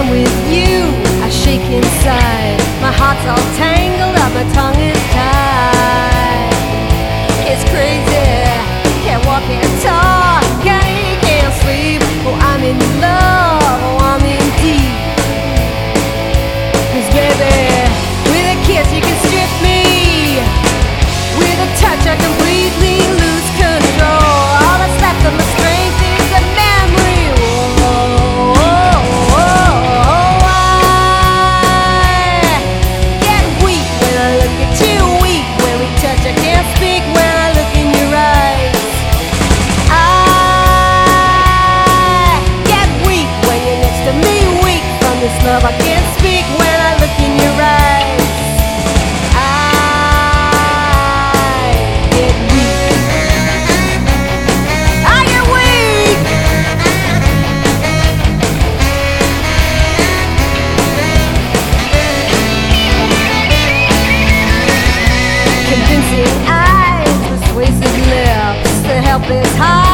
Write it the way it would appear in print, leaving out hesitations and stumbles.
with you, I shake inside. My heart's all tangled up, my tongue is tied. It's crazy, can't walk, can't talk, can't sleep. Oh, I'm in love, oh, I'm in deep. 'Cause baby, with a kiss you can strip me. With a touch I completely lose control. All that's left of my strength is a memory. Whoa, I get weak when I look at you, weak when we touch. I can't speak when I look in your eyes. I get weak when you're next to me, weak from this love. I can't speak when I look in your eyes. Convincing eyes, persuasive lips, the helpless heart.